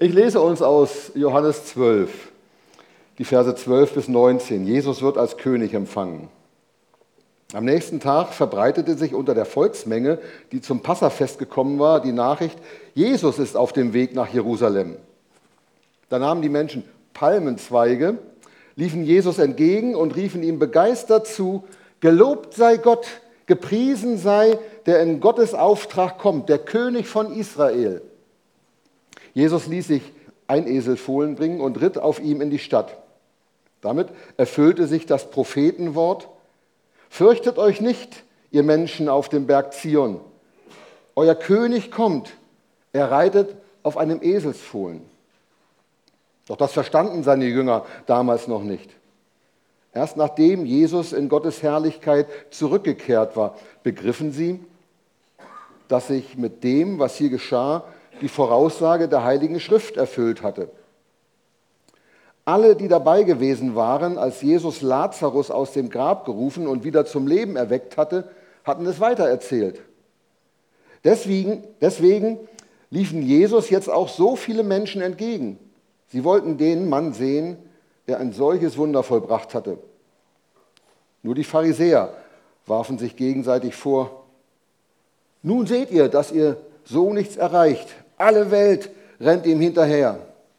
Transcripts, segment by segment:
Ich lese uns aus Johannes 12, die Verse 12 bis 19. Jesus wird als König empfangen. Am nächsten Tag verbreitete sich unter der Volksmenge, die zum Passafest gekommen war, die Nachricht, Jesus ist auf dem Weg nach Jerusalem. Da nahmen die Menschen Palmenzweige, liefen Jesus entgegen und riefen ihm begeistert zu, gelobt sei Gott, gepriesen sei, der in Gottes Auftrag kommt, der König von Israel. Jesus ließ sich ein Eselfohlen bringen und ritt auf ihm in die Stadt. Damit erfüllte sich das Prophetenwort, fürchtet euch nicht, ihr Menschen auf dem Berg Zion. Euer König kommt, er reitet auf einem Eselsfohlen. Doch das verstanden seine Jünger damals noch nicht. Erst nachdem Jesus in Gottes Herrlichkeit zurückgekehrt war, begriffen sie, dass sich mit dem, was hier geschah, die Voraussage der Heiligen Schrift erfüllt hatte. Alle, die dabei gewesen waren, als Jesus Lazarus aus dem Grab gerufen und wieder zum Leben erweckt hatte, hatten es weitererzählt. Deswegen liefen Jesus jetzt auch so viele Menschen entgegen. Sie wollten den Mann sehen, der ein solches Wunder vollbracht hatte. Nur die Pharisäer warfen sich gegenseitig vor, nun seht ihr, dass ihr so nichts erreicht. Alle Welt rennt ihm hinterher.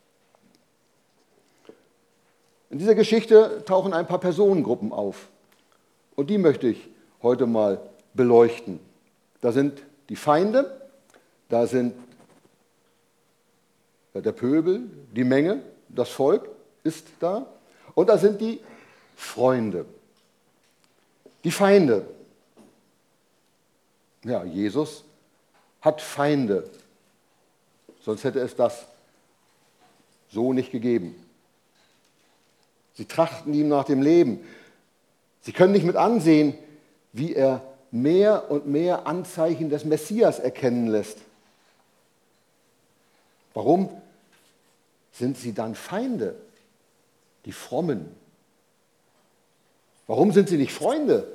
In dieser Geschichte tauchen ein paar Personengruppen auf. Und die möchte ich heute mal beleuchten. Da sind die Feinde, da sind der Pöbel, die Menge, das Volk ist da. Und da sind die Freunde. Die Feinde. Ja, Jesus hat Feinde. Sonst hätte es das so nicht gegeben. Sie trachten ihm nach dem Leben. Sie können nicht mit ansehen, wie er mehr und mehr Anzeichen des Messias erkennen lässt. Warum sind sie dann Feinde, die Frommen? Warum sind sie nicht Freunde?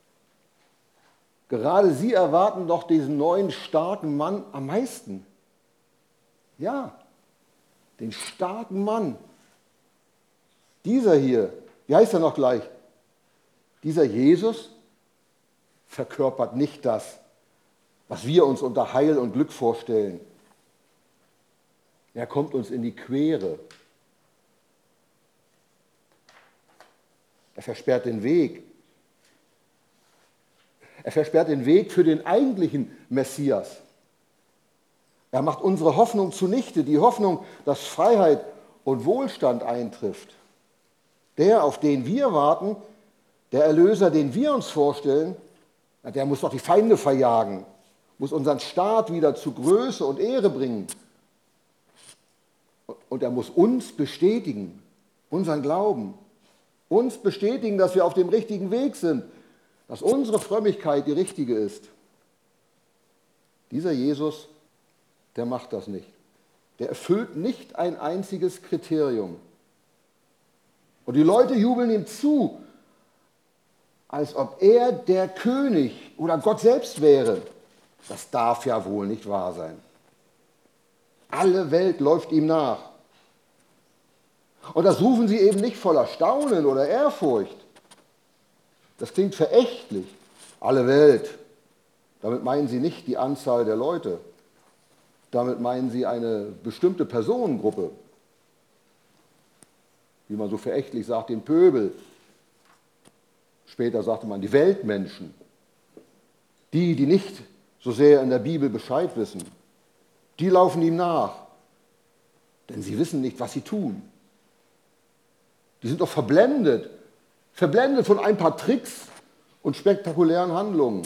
Gerade sie erwarten doch diesen neuen starken Mann am meisten. Ja, den starken Mann. Dieser hier, wie heißt er noch gleich? Dieser Jesus verkörpert nicht das, was wir uns unter Heil und Glück vorstellen. Er kommt uns in die Quere. Er versperrt den Weg. Er versperrt den Weg für den eigentlichen Messias. Er macht unsere Hoffnung zunichte, die Hoffnung, dass Freiheit und Wohlstand eintrifft. Der, auf den wir warten, der Erlöser, den wir uns vorstellen, der muss doch die Feinde verjagen, muss unseren Staat wieder zu Größe und Ehre bringen. Und er muss uns bestätigen, unseren Glauben, uns bestätigen, dass wir auf dem richtigen Weg sind, dass unsere Frömmigkeit die richtige ist. Dieser Jesus, der macht das nicht. Der erfüllt nicht ein einziges Kriterium. Und die Leute jubeln ihm zu, als ob er der König oder Gott selbst wäre. Das darf ja wohl nicht wahr sein. Alle Welt läuft ihm nach. Und das rufen sie eben nicht voller Staunen oder Ehrfurcht. Das klingt verächtlich. Alle Welt. Damit meinen sie nicht die Anzahl der Leute. Damit meinen sie eine bestimmte Personengruppe. Wie man so verächtlich sagt, den Pöbel. Später sagte man die Weltmenschen. Die nicht so sehr in der Bibel Bescheid wissen. Die laufen ihm nach. Denn sie wissen nicht, was sie tun. Die sind doch verblendet. Verblendet von ein paar Tricks und spektakulären Handlungen.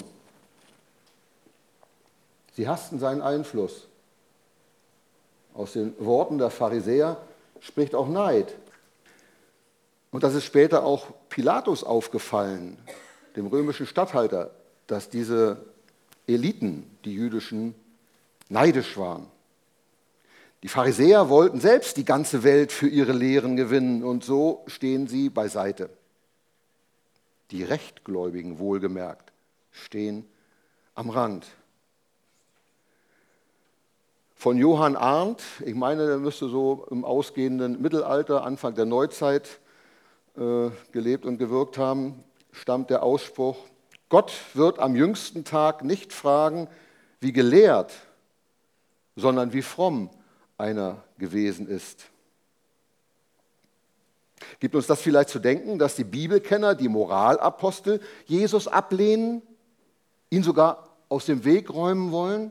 Sie hassten seinen Einfluss. Aus den Worten der Pharisäer spricht auch Neid. Und das ist später auch Pilatus aufgefallen, dem römischen Statthalter, dass diese Eliten, die jüdischen, neidisch waren. Die Pharisäer wollten selbst die ganze Welt für ihre Lehren gewinnen und so stehen sie beiseite. Die Rechtgläubigen, wohlgemerkt, stehen am Rand. von Johann Arndt. Ich meine, der müsste so im ausgehenden Mittelalter, Anfang der Neuzeit gelebt und gewirkt haben, stammt der Ausspruch: Gott wird am jüngsten Tag nicht fragen, wie gelehrt, sondern wie fromm einer gewesen ist. Gibt uns das vielleicht zu denken, dass die Bibelkenner, die Moralapostel, Jesus ablehnen, ihn sogar aus dem Weg räumen wollen?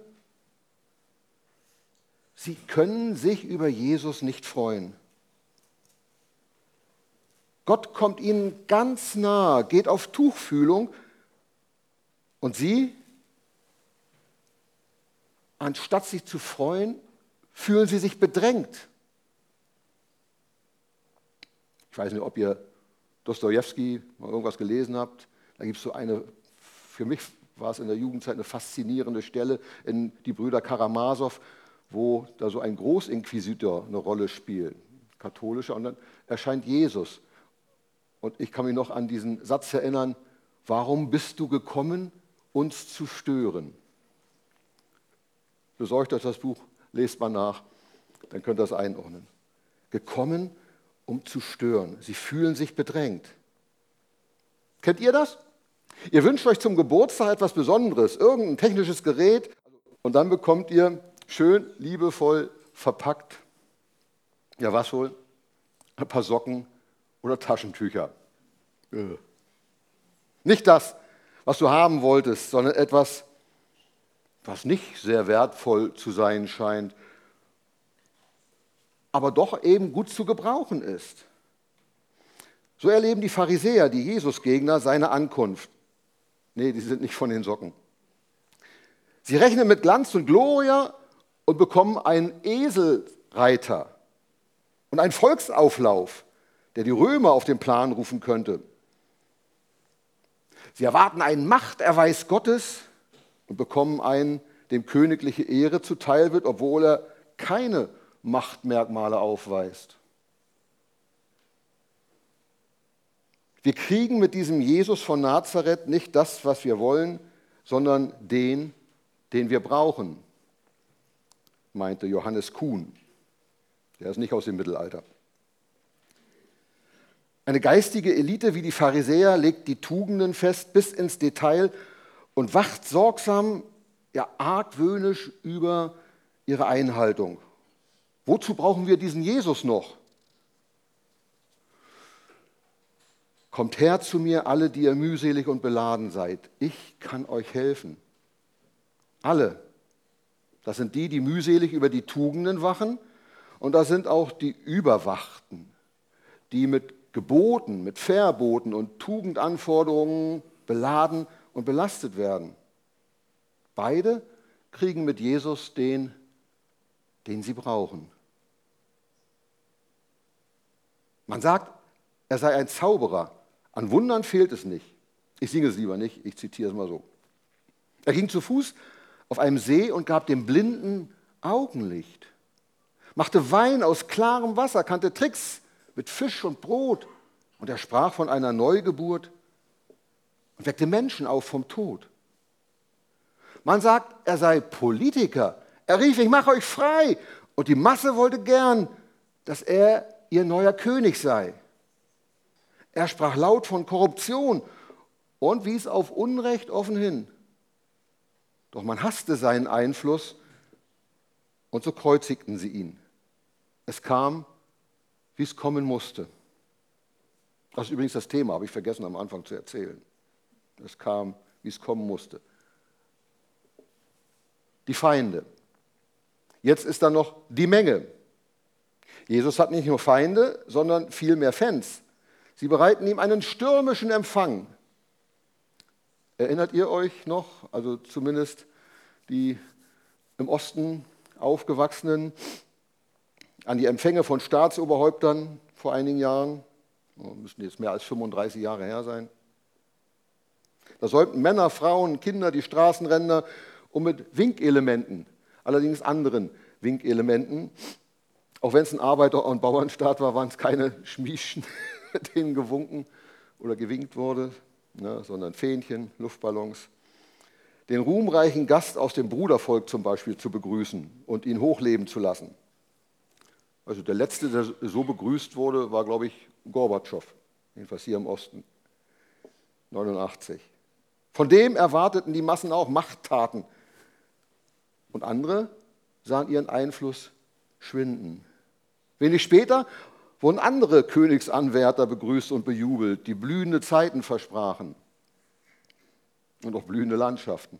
Sie können sich über Jesus nicht freuen. Gott kommt ihnen ganz nah, geht auf Tuchfühlung und sie, anstatt sich zu freuen, fühlen sie sich bedrängt. Ich weiß nicht, ob ihr Dostojewski mal irgendwas gelesen habt. Da gibt es so eine, für mich war es in der Jugendzeit eine faszinierende Stelle in Die Brüder Karamasow, wo da so ein Großinquisitor eine Rolle spielt, katholischer, und dann erscheint Jesus. Und ich kann mich noch an diesen Satz erinnern: Warum bist du gekommen, uns zu stören? Besorgt euch das Buch, lest mal nach, dann könnt ihr das einordnen. Gekommen, um zu stören. Sie fühlen sich bedrängt. Kennt ihr das? Ihr wünscht euch zum Geburtstag etwas Besonderes, irgendein technisches Gerät, und dann bekommt ihr schön liebevoll verpackt, ja was wohl, ein paar Socken oder Taschentücher. Nicht das, was du haben wolltest, sondern etwas, was nicht sehr wertvoll zu sein scheint, aber doch eben gut zu gebrauchen ist. So erleben die Pharisäer, die Jesusgegner, seine Ankunft. Nee, die sind nicht von den Socken. Sie rechnen mit Glanz und Gloria und bekommen einen Eselreiter und einen Volksauflauf, der die Römer auf den Plan rufen könnte. Sie erwarten einen Machterweis Gottes und bekommen einen, dem königliche Ehre zuteil wird, obwohl er keine Machtmerkmale aufweist. Wir kriegen mit diesem Jesus von Nazareth nicht das, was wir wollen, sondern den wir brauchen, meinte Johannes Kuhn. Der ist nicht aus dem Mittelalter. Eine geistige Elite wie die Pharisäer legt die Tugenden fest bis ins Detail und wacht sorgsam, ja argwöhnisch über ihre Einhaltung. Wozu brauchen wir diesen Jesus noch? Kommt her zu mir, alle, die ihr mühselig und beladen seid. Ich kann euch helfen. Alle. Das sind die, die mühselig über die Tugenden wachen, und das sind auch die Überwachten, die mit Geboten, mit Verboten und Tugendanforderungen beladen und belastet werden. Beide kriegen mit Jesus den sie brauchen. Man sagt, er sei ein Zauberer. An Wundern fehlt es nicht. Ich singe es lieber nicht, ich zitiere es mal so. Er ging zu Fuß auf einem See und gab dem Blinden Augenlicht, machte Wein aus klarem Wasser, kannte Tricks mit Fisch und Brot, und er sprach von einer Neugeburt und weckte Menschen auf vom Tod. Man sagt, er sei Politiker. Er rief, ich mache euch frei. Und die Masse wollte gern, dass er ihr neuer König sei. Er sprach laut von Korruption und wies auf Unrecht offen hin. Doch man hasste seinen Einfluss und so kreuzigten sie ihn. Es kam, wie es kommen musste. Das ist übrigens das Thema, habe ich vergessen am Anfang zu erzählen. Es kam, wie es kommen musste. Die Feinde. Jetzt ist da noch die Menge. Jesus hat nicht nur Feinde, sondern viel mehr Fans. Sie bereiten ihm einen stürmischen Empfang. Erinnert ihr euch noch, also zumindest die im Osten aufgewachsenen, an die Empfänge von Staatsoberhäuptern vor einigen Jahren? Müssen jetzt mehr als 35 Jahre her sein. Da säumten Männer, Frauen, Kinder die Straßenränder und mit Winkelementen, allerdings anderen Winkelementen. Auch wenn es ein Arbeiter- und Bauernstaat war, waren es keine Schmieschen, mit denen gewunken oder gewinkt wurde, ne, sondern Fähnchen, Luftballons. den ruhmreichen Gast aus dem Brudervolk zum Beispiel zu begrüßen und ihn hochleben zu lassen. Also der Letzte, der so begrüßt wurde, war, glaube ich, Gorbatschow, jedenfalls hier im Osten, 89. Von dem erwarteten die Massen auch Machttaten. Und andere sahen ihren Einfluss schwinden. Wenig später wurden andere Königsanwärter begrüßt und bejubelt, die blühende Zeiten versprachen und auch blühende Landschaften.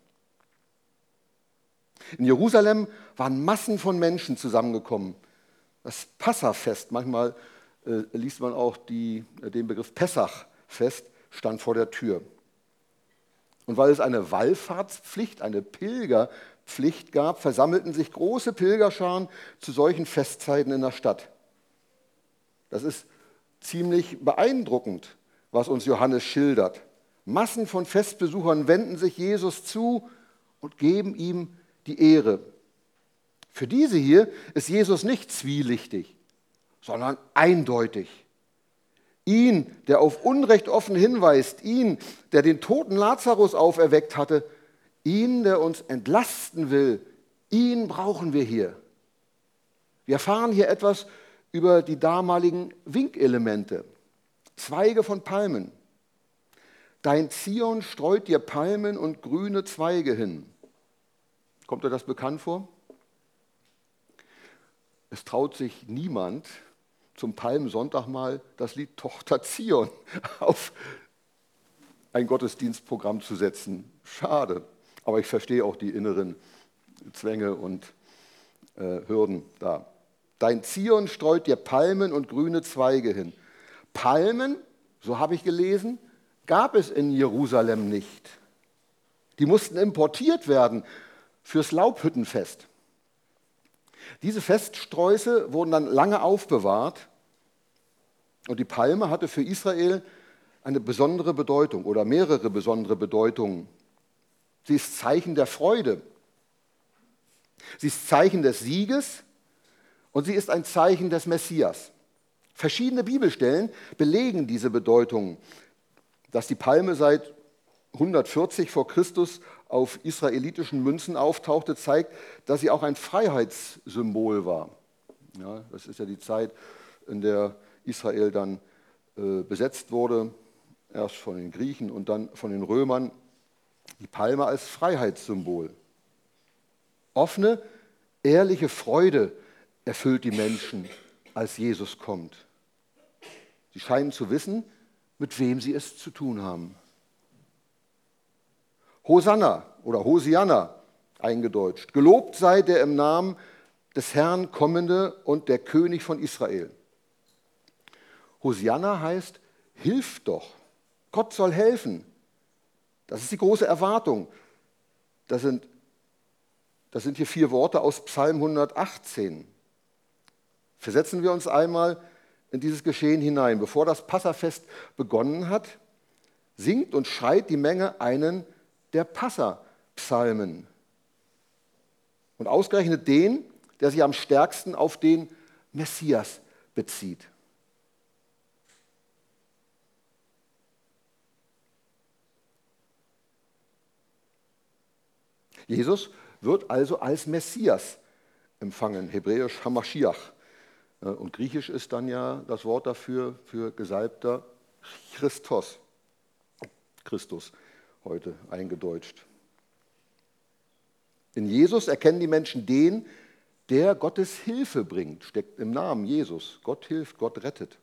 In Jerusalem waren Massen von Menschen zusammengekommen. Das Passafest, manchmal liest man auch den Begriff Pessachfest, stand vor der Tür. Und weil es eine Wallfahrtspflicht, eine Pilgerpflicht gab, versammelten sich große Pilgerscharen zu solchen Festzeiten in der Stadt. Das ist ziemlich beeindruckend, was uns Johannes schildert. Massen von Festbesuchern wenden sich Jesus zu und geben ihm die Ehre. Für diese hier ist Jesus nicht zwielichtig, sondern eindeutig. Ihn, der auf Unrecht offen hinweist, ihn, der den toten Lazarus auferweckt hatte, ihn, der uns entlasten will, ihn brauchen wir hier. Wir erfahren hier etwas über die damaligen Winkelemente, Zweige von Palmen. Dein Zion streut dir Palmen und grüne Zweige hin. Kommt dir das bekannt vor? Es traut sich niemand, zum Palmsonntag mal das Lied Tochter Zion auf ein Gottesdienstprogramm zu setzen. Schade, aber ich verstehe auch die inneren Zwänge und Hürden da. Dein Zion streut dir Palmen und grüne Zweige hin. Palmen, so habe ich gelesen, gab es in Jerusalem nicht. Die mussten importiert werden fürs Laubhüttenfest. Diese Feststräuße wurden dann lange aufbewahrt und die Palme hatte für Israel eine besondere Bedeutung oder mehrere besondere Bedeutungen. Sie ist Zeichen der Freude, sie ist Zeichen des Sieges und sie ist ein Zeichen des Messias. Verschiedene Bibelstellen belegen diese Bedeutung, dass die Palme seit 140 vor Christus auf israelitischen Münzen auftauchte, zeigt, dass sie auch ein Freiheitssymbol war. Ja, das ist ja die Zeit, in der Israel dann besetzt wurde, erst von den Griechen und dann von den Römern. Die Palme als Freiheitssymbol. Offene, ehrliche Freude erfüllt die Menschen, als Jesus kommt. Sie scheinen zu wissen, mit wem sie es zu tun haben. Hosanna oder Hosianna eingedeutscht. Gelobt sei der im Namen des Herrn kommende und der König von Israel. Hosianna heißt, hilf doch. Gott soll helfen. Das ist die große Erwartung. Das sind hier 4 Worte aus Psalm 118. Versetzen wir uns einmal in dieses Geschehen hinein. Bevor das Passafest begonnen hat, singt und schreit die Menge einen der Passapsalmen. Und ausgerechnet den, der sich am stärksten auf den Messias bezieht. Jesus wird also als Messias empfangen, hebräisch Hamashiach. Und griechisch ist dann ja das Wort dafür für Gesalbter Christos. Christus heute eingedeutscht. In Jesus erkennen die Menschen den, der Gottes Hilfe bringt, steckt im Namen Jesus. Gott hilft, Gott rettet.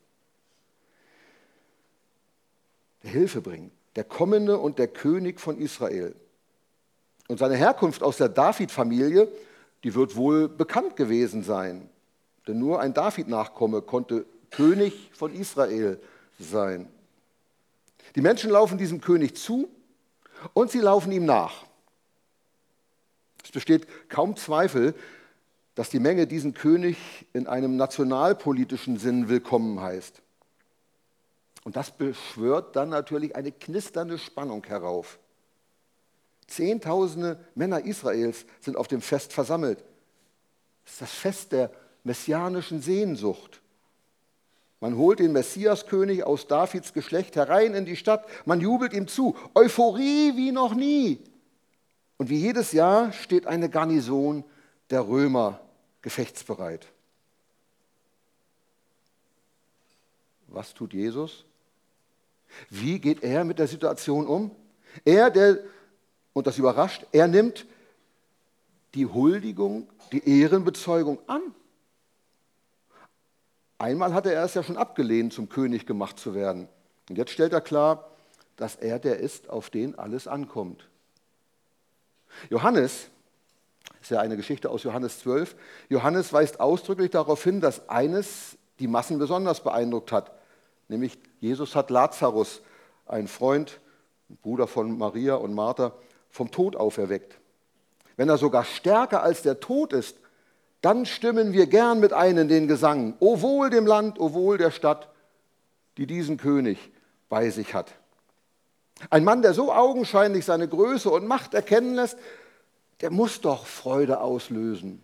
Der Hilfe bringt, der Kommende und der König von Israel. Und seine Herkunft aus der David-Familie, die wird wohl bekannt gewesen sein. Denn nur ein David-Nachkomme konnte König von Israel sein. Die Menschen laufen diesem König zu und sie laufen ihm nach. Es besteht kaum Zweifel, dass die Menge diesen König in einem nationalpolitischen Sinn willkommen heißt. Und das beschwört dann natürlich eine knisternde Spannung herauf. Zehntausende Männer Israels sind auf dem Fest versammelt. Das ist das Fest der messianischen Sehnsucht. Man holt den Messiaskönig aus Davids Geschlecht herein in die Stadt. Man jubelt ihm zu. Euphorie wie noch nie. Und wie jedes Jahr steht eine Garnison der Römer gefechtsbereit. Was tut Jesus? Wie geht er mit der Situation um? Und das überrascht, er nimmt die Huldigung, die Ehrenbezeugung an. Einmal hatte er es ja schon abgelehnt, zum König gemacht zu werden. Und jetzt stellt er klar, dass er der ist, auf den alles ankommt. Johannes, das ist ja eine Geschichte aus Johannes 12, Johannes weist ausdrücklich darauf hin, dass eines die Massen besonders beeindruckt hat, nämlich Jesus hat Lazarus, einen Freund, Bruder von Maria und Martha, vom Tod auferweckt. Wenn er sogar stärker als der Tod ist, dann stimmen wir gern mit ein in den Gesang. O wohl dem Land, o wohl der Stadt, die diesen König bei sich hat. Ein Mann, der so augenscheinlich seine Größe und Macht erkennen lässt, der muss doch Freude auslösen.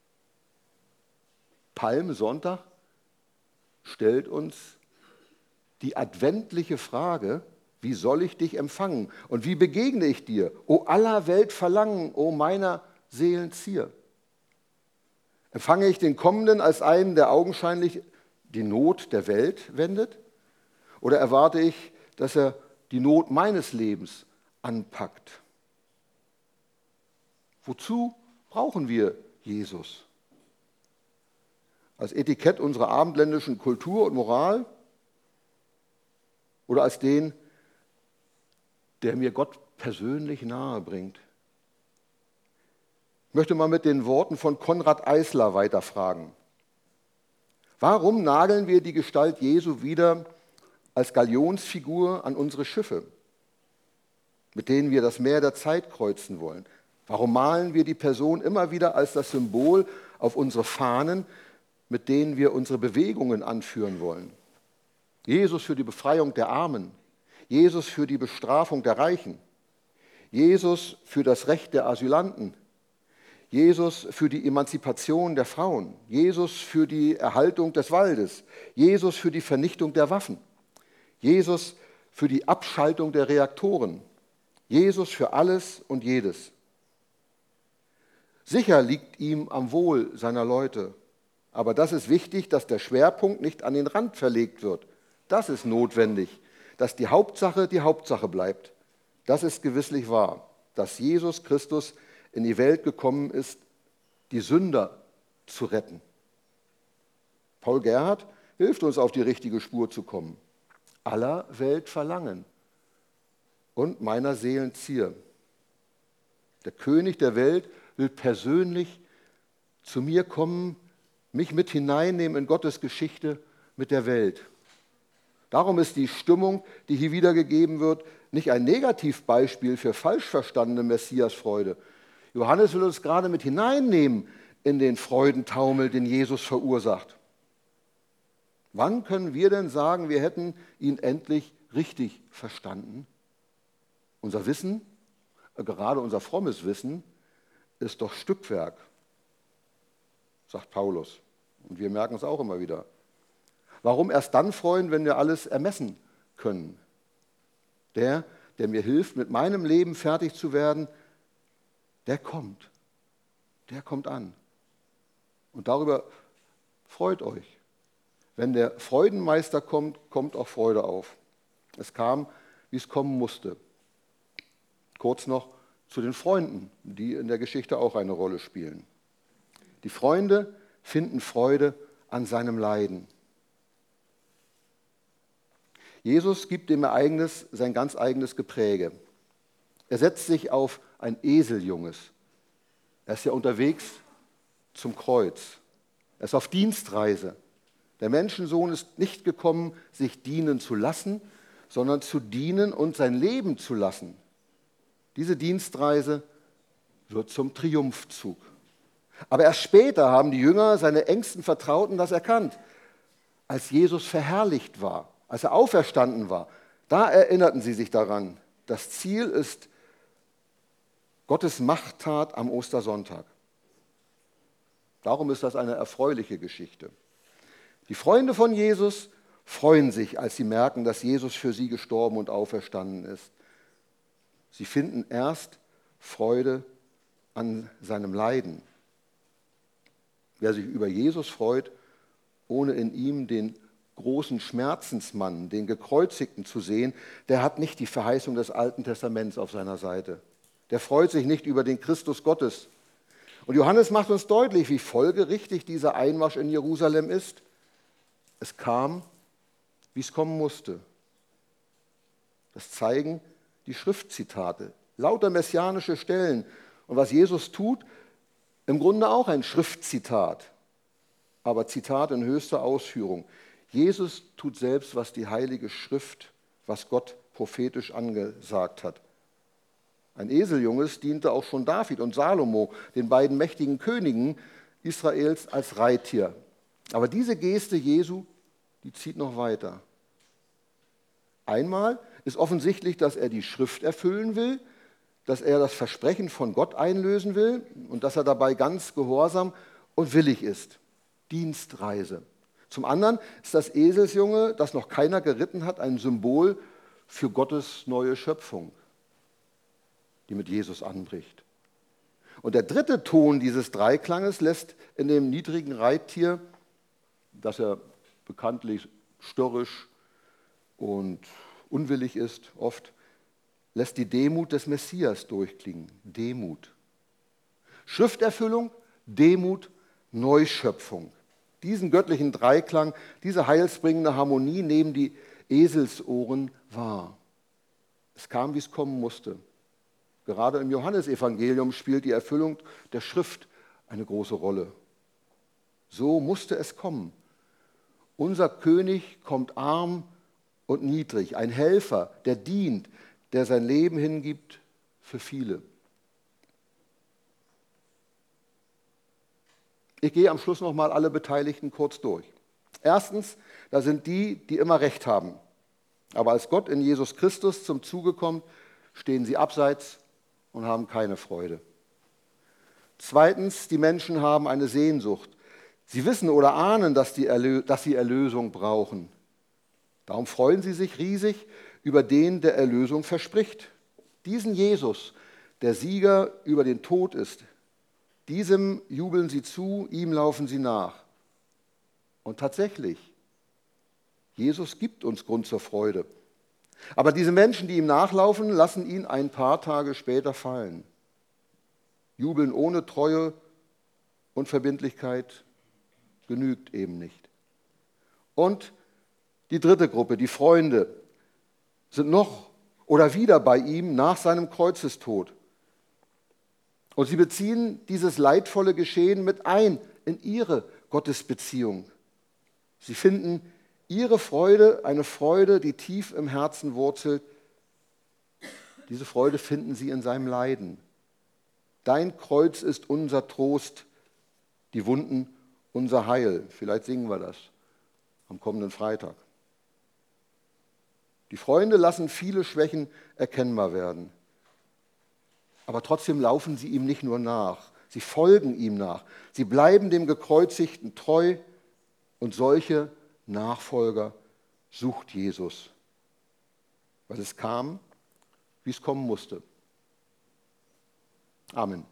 Palmsonntag stellt uns die adventliche Frage, wie soll ich dich empfangen und wie begegne ich dir, o aller Welt Verlangen, o meiner Seelen Zier? Empfange ich den Kommenden als einen, der augenscheinlich die Not der Welt wendet? Oder erwarte ich, dass er die Not meines Lebens anpackt? Wozu brauchen wir Jesus? Als Etikett unserer abendländischen Kultur und Moral? Oder als den, der mir Gott persönlich nahe bringt? Ich möchte mal mit den Worten von Konrad Eisler weiterfragen. Warum nageln wir die Gestalt Jesu wieder als Galionsfigur an unsere Schiffe, mit denen wir das Meer der Zeit kreuzen wollen? Warum malen wir die Person immer wieder als das Symbol auf unsere Fahnen, mit denen wir unsere Bewegungen anführen wollen? Jesus für die Befreiung der Armen, Jesus für die Bestrafung der Reichen, Jesus für das Recht der Asylanten, Jesus für die Emanzipation der Frauen, Jesus für die Erhaltung des Waldes, Jesus für die Vernichtung der Waffen, Jesus für die Abschaltung der Reaktoren, Jesus für alles und jedes. Sicher liegt ihm am Wohl seiner Leute, aber das ist wichtig, dass der Schwerpunkt nicht an den Rand verlegt wird. Das ist notwendig, dass die Hauptsache bleibt. Das ist gewisslich wahr, dass Jesus Christus in die Welt gekommen ist, die Sünder zu retten. Paul Gerhardt hilft uns, auf die richtige Spur zu kommen. Aller Welt Verlangen und meiner Seelen Zier. Der König der Welt will persönlich zu mir kommen, mich mit hineinnehmen in Gottes Geschichte mit der Welt. Darum ist die Stimmung, die hier wiedergegeben wird, nicht ein Negativbeispiel für falsch verstandene Messiasfreude. Johannes will uns gerade mit hineinnehmen in den Freudentaumel, den Jesus verursacht. Wann können wir denn sagen, wir hätten ihn endlich richtig verstanden? Unser Wissen, gerade unser frommes Wissen, ist doch Stückwerk, sagt Paulus. Und wir merken es auch immer wieder. Warum erst dann freuen, wenn wir alles ermessen können? Der mir hilft, mit meinem Leben fertig zu werden, der kommt an. Und darüber freut euch. Wenn der Freudenmeister kommt, kommt auch Freude auf. Es kam, wie es kommen musste. Kurz noch zu den Freunden, die in der Geschichte auch eine Rolle spielen. Die Freunde finden Freude an seinem Leiden. Jesus gibt dem Ereignis sein ganz eigenes Gepräge. Er setzt sich auf ein Eseljunges. Er ist ja unterwegs zum Kreuz. Er ist auf Dienstreise. Der Menschensohn ist nicht gekommen, sich dienen zu lassen, sondern zu dienen und sein Leben zu lassen. Diese Dienstreise wird zum Triumphzug. Aber erst später haben die Jünger, seine engsten Vertrauten, das erkannt. Als Jesus verherrlicht war, als er auferstanden war, da erinnerten sie sich daran. Das Ziel ist Gottes Machttat am Ostersonntag. Darum ist das eine erfreuliche Geschichte. Die Freunde von Jesus freuen sich, als sie merken, dass Jesus für sie gestorben und auferstanden ist. Sie finden erst Freude an seinem Leiden. Wer sich über Jesus freut, ohne in ihm den großen Schmerzensmann, den Gekreuzigten zu sehen, der hat nicht die Verheißung des Alten Testaments auf seiner Seite. Der freut sich nicht über den Christus Gottes. Und Johannes macht uns deutlich, wie folgerichtig dieser Einmarsch in Jerusalem ist. Es kam, wie es kommen musste. Das zeigen die Schriftzitate, lauter messianische Stellen. Und was Jesus tut, im Grunde auch ein Schriftzitat, aber Zitat in höchster Ausführung. Jesus tut selbst, was die Heilige Schrift, was Gott prophetisch angesagt hat. Ein Eseljunges diente auch schon David und Salomo, den beiden mächtigen Königen Israels, als Reittier. Aber diese Geste Jesu, die zieht noch weiter. Einmal ist offensichtlich, dass er die Schrift erfüllen will, dass er das Versprechen von Gott einlösen will und dass er dabei ganz gehorsam und willig ist. Dienstreise. Zum anderen ist das Eselsjunge, das noch keiner geritten hat, ein Symbol für Gottes neue Schöpfung, die mit Jesus anbricht. Und der dritte Ton dieses Dreiklanges lässt in dem niedrigen Reittier, das ja bekanntlich störrisch und unwillig ist, oft, lässt die Demut des Messias durchklingen. Demut. Schrifterfüllung, Demut, Neuschöpfung. Diesen göttlichen Dreiklang, diese heilsbringende Harmonie nehmen die Eselsohren wahr. Es kam, wie es kommen musste. Gerade im Johannesevangelium spielt die Erfüllung der Schrift eine große Rolle. So musste es kommen. Unser König kommt arm und niedrig, ein Helfer, der dient, der sein Leben hingibt für viele. Ich gehe am Schluss nochmal alle Beteiligten kurz durch. Erstens, da sind die, die immer Recht haben. Aber als Gott in Jesus Christus zum Zuge kommt, stehen sie abseits und haben keine Freude. Zweitens, die Menschen haben eine Sehnsucht. Sie wissen oder ahnen, dass sie Erlösung brauchen. Darum freuen sie sich riesig über den, der Erlösung verspricht. Diesen Jesus, der Sieger über den Tod ist, diesem jubeln sie zu, ihm laufen sie nach. Und tatsächlich, Jesus gibt uns Grund zur Freude. Aber diese Menschen, die ihm nachlaufen, lassen ihn ein paar Tage später fallen. Jubeln ohne Treue und Verbindlichkeit genügt eben nicht. Und die dritte Gruppe, die Freunde, sind noch oder wieder bei ihm nach seinem Kreuzestod. Und sie beziehen dieses leidvolle Geschehen mit ein in ihre Gottesbeziehung. Sie finden ihre Freude, eine Freude, die tief im Herzen wurzelt. Diese Freude finden sie in seinem Leiden. Dein Kreuz ist unser Trost, die Wunden unser Heil. Vielleicht singen wir das am kommenden Freitag. Die Freunde lassen viele Schwächen erkennbar werden. Aber trotzdem laufen sie ihm nicht nur nach, sie folgen ihm nach. Sie bleiben dem Gekreuzigten treu und solche Nachfolger sucht Jesus. Weil es kam, wie es kommen musste. Amen.